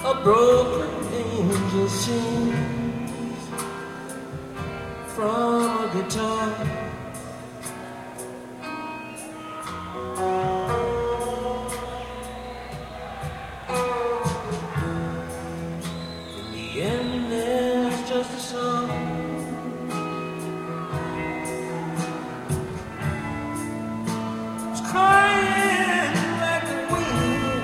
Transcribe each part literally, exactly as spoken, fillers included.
A broken angel sings from a guitar. In the end, there's just a song. It's crying like the wind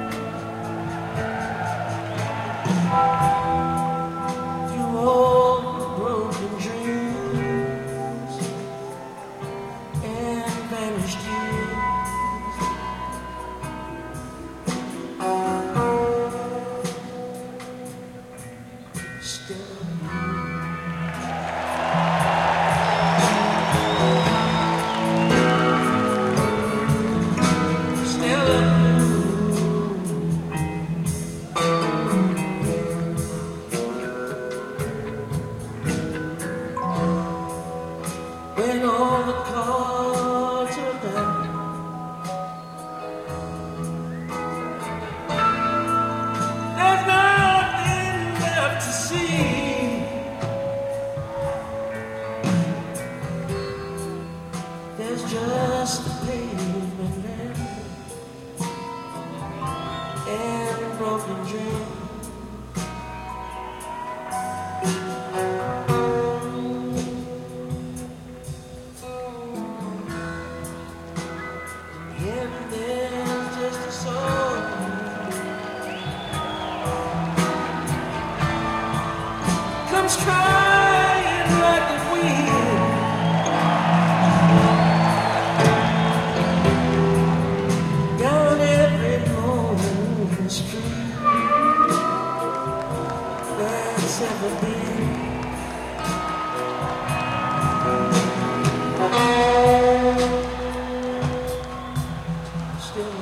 through all the broken dreams and vanished years. Still when all the cards are down, there's nothing left to see. There's just a pavement left and broken dreams. And there's just a soul comes crying like the wind down every lonely street that's ever been. Still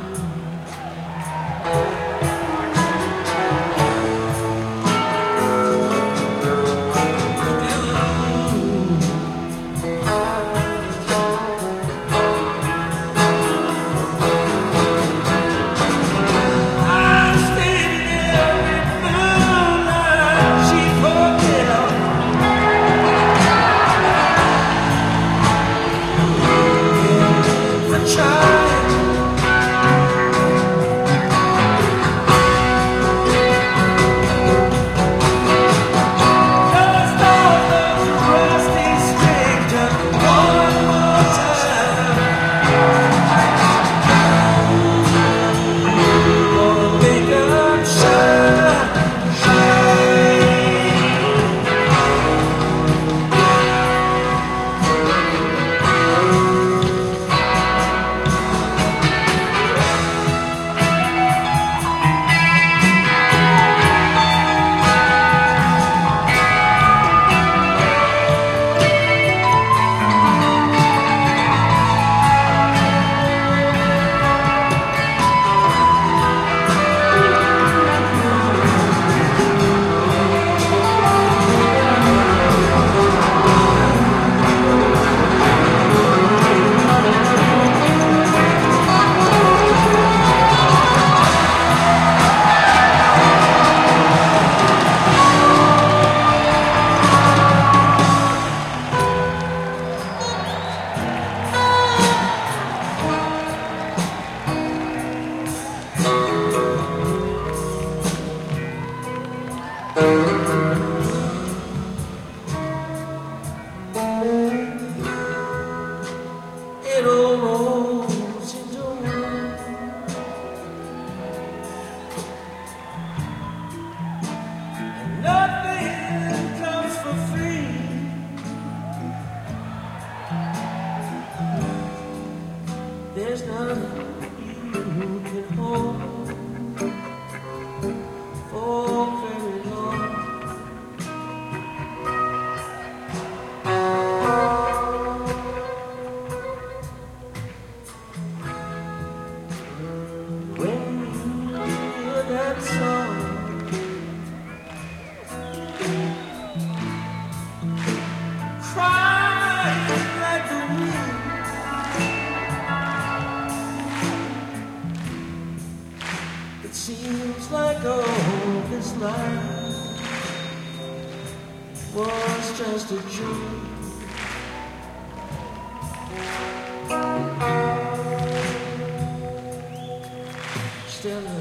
it all rolls into one, and nothing comes for free. There's nothing you can hold for very long. When you hear that song, crying like the wind, it seems like a this life was just a dream. Still